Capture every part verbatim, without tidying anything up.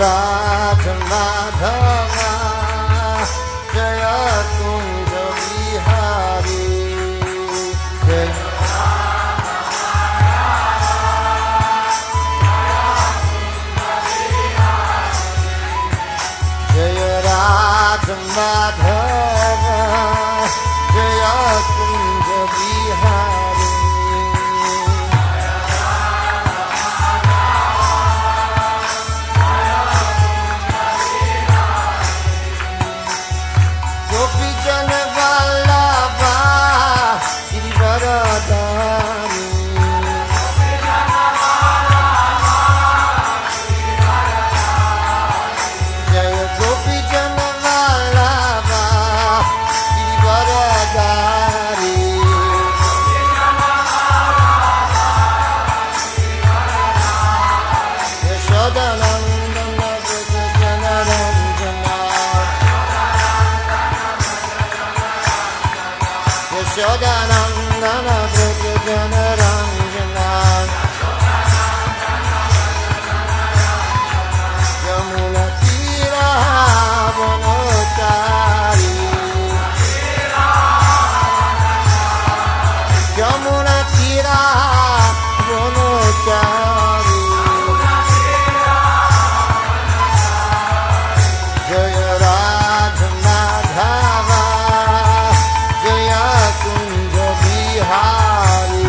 Radha Madhava Jai Kunj Bihari Jai Jai Radha Madhava Jai Kunj Bihari Yashodanandana Braja Janaranjana Yamuna Tira Vanotari Yamuna Tira Vanotari Jaya Radha Madhava Jaya Kunja Bihari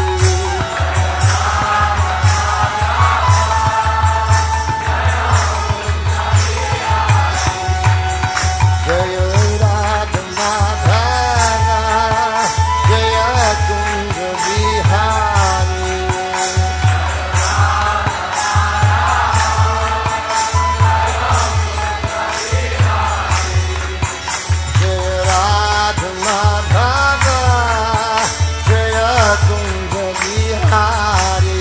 Jaya Radha Madhava Jaya Kunja Bihari Jaya Radha Madhava Jaya Kunja Bihari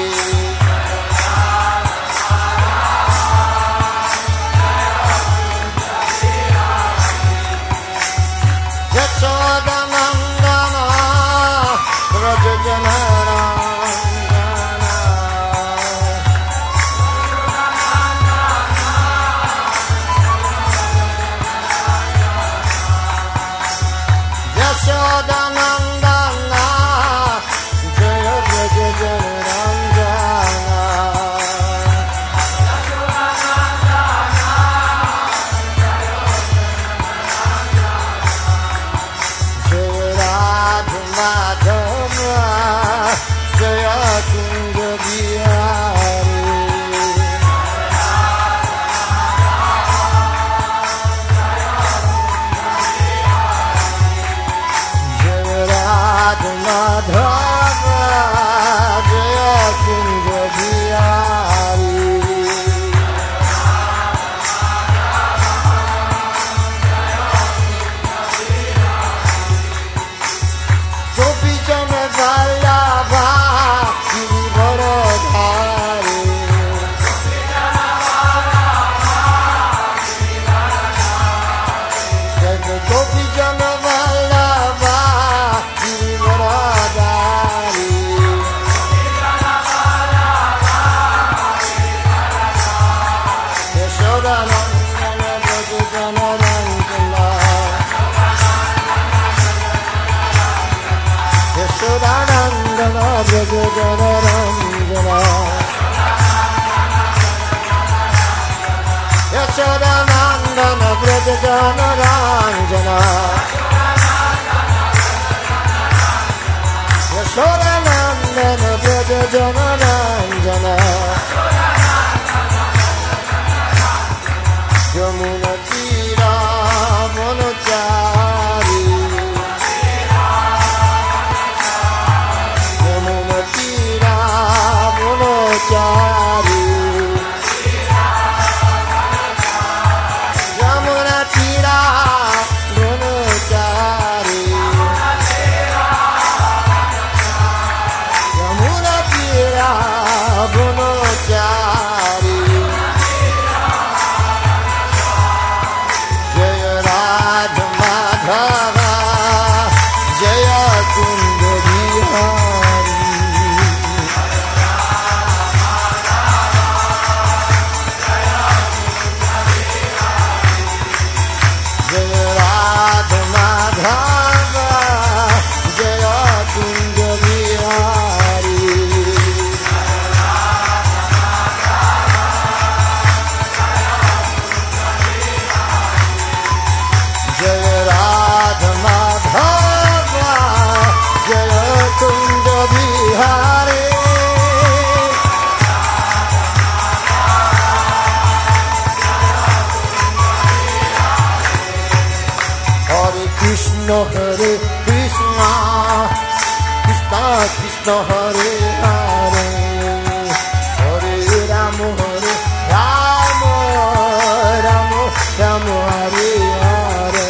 Yashodanandana Braja Janaranjana Yashodanandana Jaya Braja Janaranjana Jaya Radha Madhava Jaya Kunja Bihari Jaya Radha Madhava Jaya Kunja Bihari Gopi Jana Vallabha Girivaradhari Jai Gopi Jana Vallabha Girivaradhari Yashodanandana Braja Janaranjana Yashodanandana Braja Janaranjana Yashodanandana Braja Janaranjana Yashodanandana Braja Janaranjana Yamuna Tira Vanotari Yamuna Tira Vanotari Yamuna Tira Vanotari Yamuna Tira Vanotari Krishna Hare Krishna Krishna Krishna Hare Hare Hare Rama Hare Rama Rama Rama Hare Hare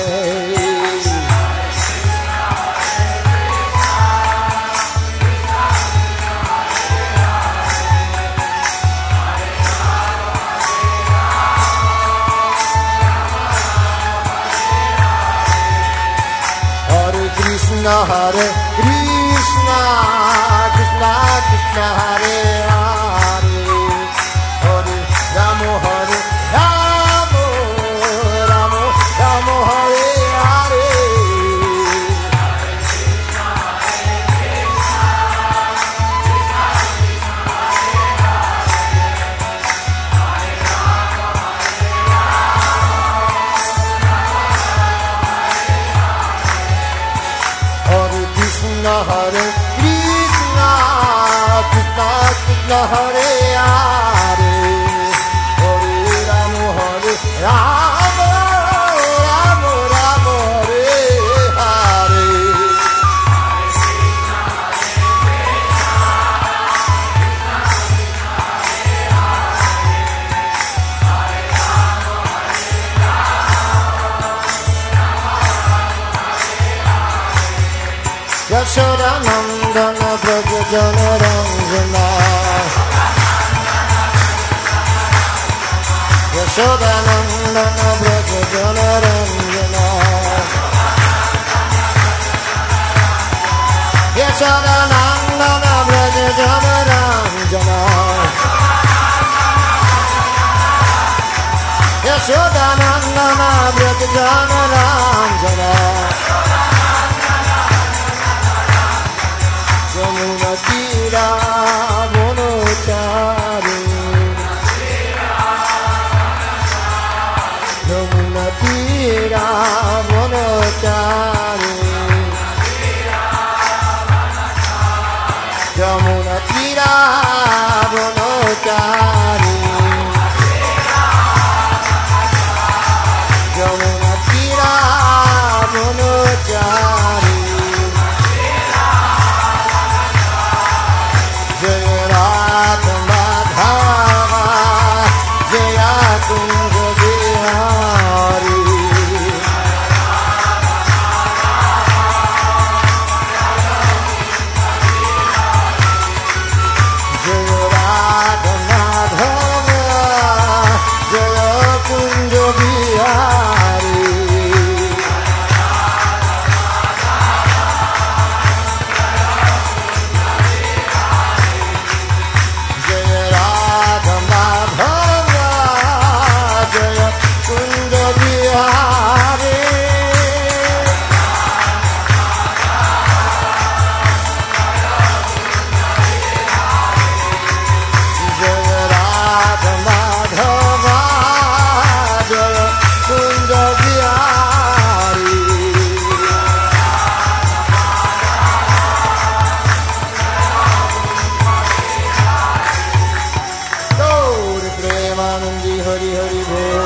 Krishna Hare Krishna Krishna Krishna Hare Hare Hare Rama Hare Rama Rama Rama Hare Hare Krishna Hare Krishna Krishna Krishna Hare Hare Hare Rama Hare Rama Rama Rama Hare Hare Yashoda Nandana Braja Jana Ranjana Yashoda Nandana Braja Jana Ranjana Yashoda Nandana Braja Jana Ranjana Yashoda Nandana Braja Jana Ranjana Yamuna Tira Bonachari Yamuna Tira Bonachari Yamuna Tira Bonachari Yamuna Tira Bonachari Hari Hari Bol